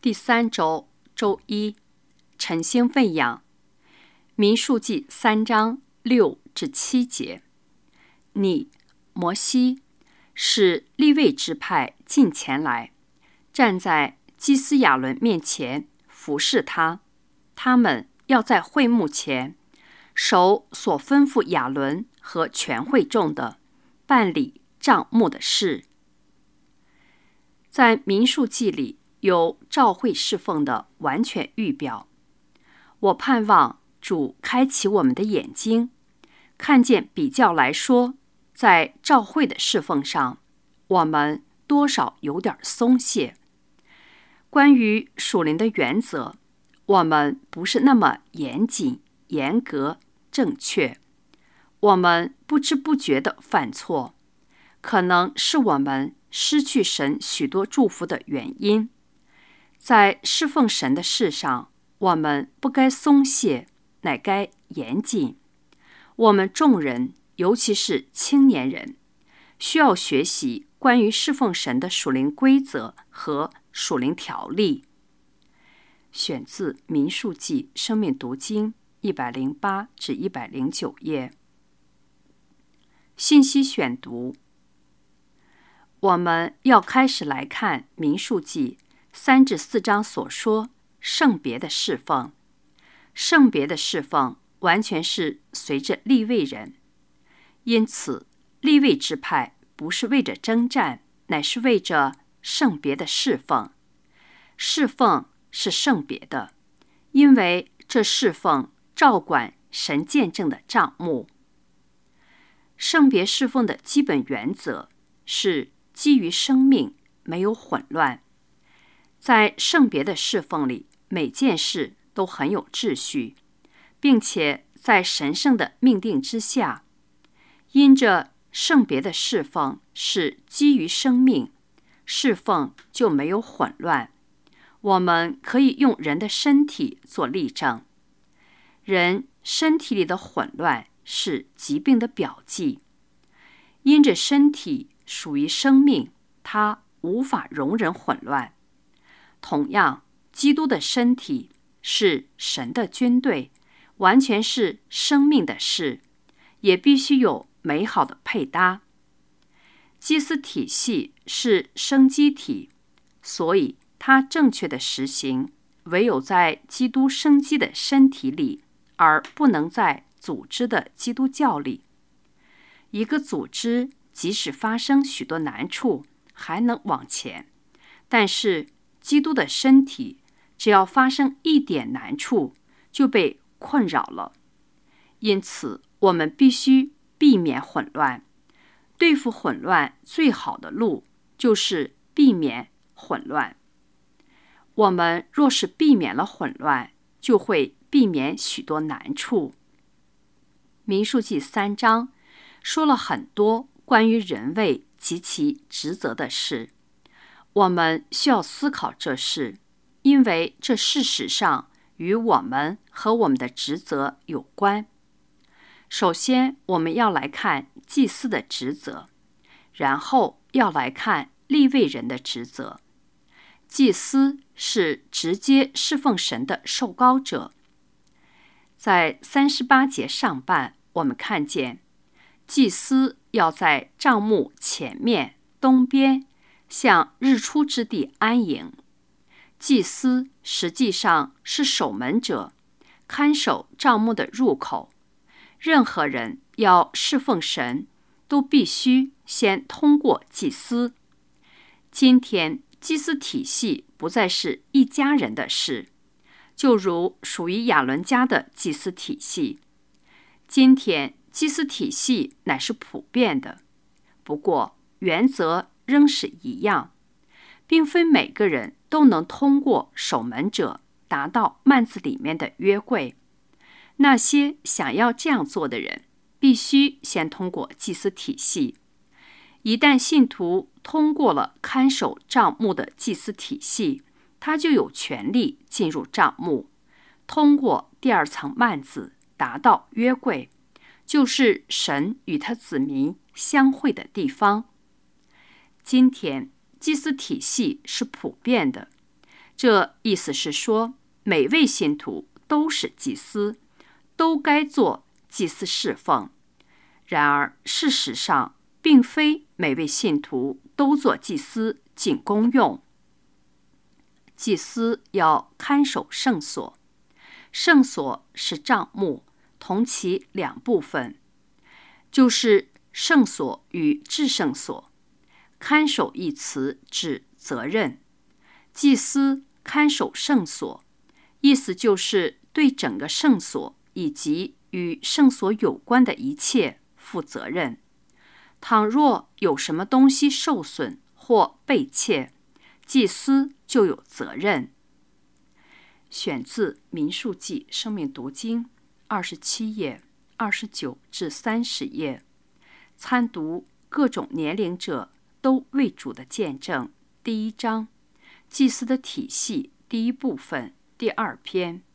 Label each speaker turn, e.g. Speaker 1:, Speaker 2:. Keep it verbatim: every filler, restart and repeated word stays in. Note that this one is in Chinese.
Speaker 1: 第三周周一，晨星喂养。民数记三章六至七节。你摩西使利未支派近前来，站在基斯亚伦面前服侍他。他们要在会幕前守所吩咐亚伦和全会众的，办理帐幕的事。在民数记里有召会侍奉的完全预表。我盼望主开启我们的眼睛，看见比较来说，在召会的侍奉上，我们多少有点松懈。关于属灵的原则，我们不是那么严谨、严格、正确。我们不知不觉地犯错，可能是我们失去神许多祝福的原因。在侍奉神的事上，我们不该松懈，乃该严谨。我们众人，尤其是青年人，需要学习关于侍奉神的属灵规则和属灵条例。选自《民数记》生命读经一百零八至一百零九页。信息选读。我们要开始来看《民数记》三至四章所说圣别的侍奉。圣别的侍奉完全是随着利未人，因此利未支派不是为着征战，乃是为着圣别的侍奉。侍奉是圣别的，因为这侍奉照管神见证的帐幕。圣别侍奉的基本原则是基于生命，没有混乱。在圣别的侍奉里，每件事都很有秩序，并且在神圣的命定之下。因着圣别的侍奉是基于生命，侍奉就没有混乱。我们可以用人的身体做例证。人身体里的混乱是疾病的表记。因着身体属于生命，它无法容忍混乱。同样，基督的身体是神的军队，完全是生命的事，也必须有美好的配搭。祭司体系是生机体，所以它正确的实行，唯有在基督生机的身体里，而不能在组织的基督教里。一个组织即使发生许多难处，还能往前，但是基督的身体只要发生一点难处，就被困扰了。因此，我们必须避免混乱。对付混乱最好的路就是避免混乱。我们若是避免了混乱，就会避免许多难处。民数记三章说了很多关于人位及其职责的事。我们需要思考这事，因为这事实上与我们和我们的职责有关。首先，我们要来看祭司的职责，然后要来看利未人的职责。祭司是直接侍奉神的受膏者。在三十八节上半，我们看见祭司要在帐幕前面东边向日出之地安营。祭司实际上是守门者，看守帐幕的入口。任何人要侍奉神，都必须先通过祭司。今天祭司体系不再是一家人的事，就如属于亚伦家的祭司体系。今天祭司体系乃是普遍的，不过原则仍是一样，并非每个人都能通过守门者达到幔子里面的约柜。那些想要这样做的人，必须先通过祭司体系。一旦信徒通过了看守帐幕的祭司体系，他就有权利进入帐幕，通过第二层幔子达到约柜，就是神与他子民相会的地方。今天祭司体系是普遍的， 这意思是说，每位信徒都是祭司，都该做祭司侍奉。然而，事实上，并非每位信徒都做祭司尽公用。祭司要看守圣所，圣所是帐幕，同其两部分，就是圣所与至圣所。看守一词指责任，祭司看守圣所，意思就是对整个圣所以及与圣所有关的一切负责任。倘若有什么东西受损或被窃，祭司就有责任。选自《民数记》生命读经二十七页二十九至三十页，参读各种年龄者都为主的见证第一章，祭司的体系第一部分第二篇。